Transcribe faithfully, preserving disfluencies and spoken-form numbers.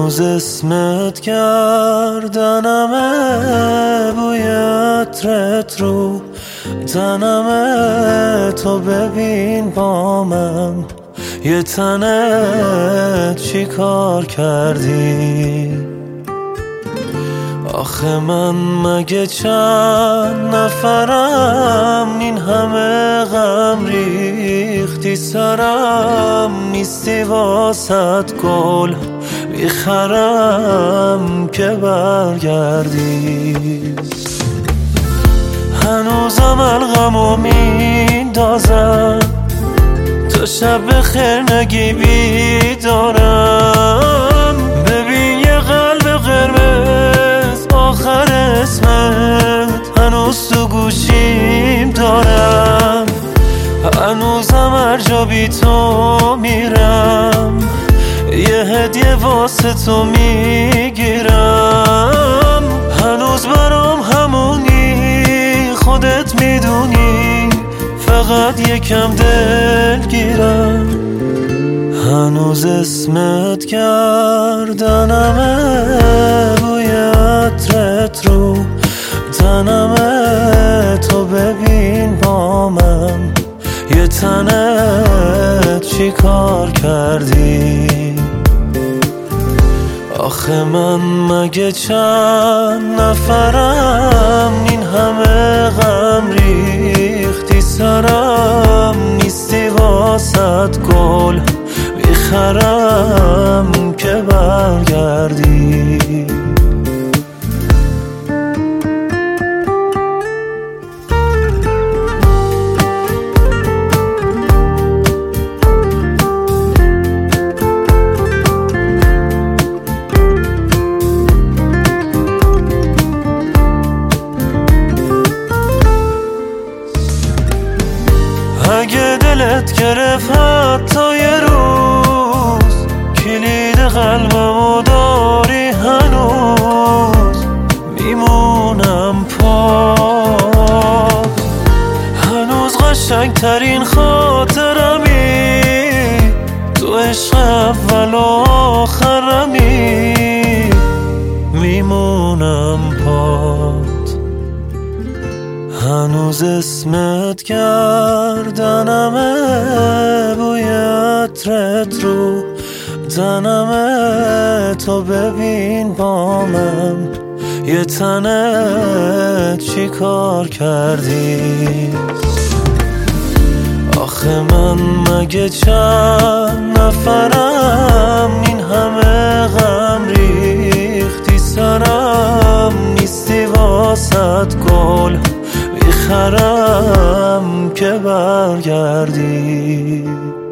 هنوز اسمت گردنمه، بوی عطرت رو تنمه. تو ببین با من یه تنت چی کار کردی؟ آخه من مگه چند نفرم، این همه غم ریختی سرم. نیستی واسط گل میخرم که برگردی. هنوزم الغمو میندازم، تا شب بخیر نگی بیدارم. ببین یه قلب قرمز آخر اسمت هنوز تو گوشیم دارم. هنوزم هر جا بی تو میرم، یه هدیه واسه تو میگیرم. هنوز برام همونی، خودت میدونی، فقط یکم دلگیرم. هنوز اسمت گردنمه، بوی عطرت رو تنمه. تو ببین با من یه تنت چی کار کردی؟ آخه من مگه چند نفرم، این همه غم ریختی سرم. نیستی واسط گل میخرم که برگردی. اگه دلت گرفت حتی یه روز، کلید قلبمو داری هنوز. میمونم پاک، هنوز قشنگترین خاطرمی، تو عشق اول و آخرمی. میمونم پاک، هنوز اسمت گردنمه، بوی عطرت رو تنمه. تو ببین با من یه تنت چی کار کردی؟ آخه من مگه چند نفرم، این همه غم ریختی سرم. نیستی واسط گل میخرم که برگردی.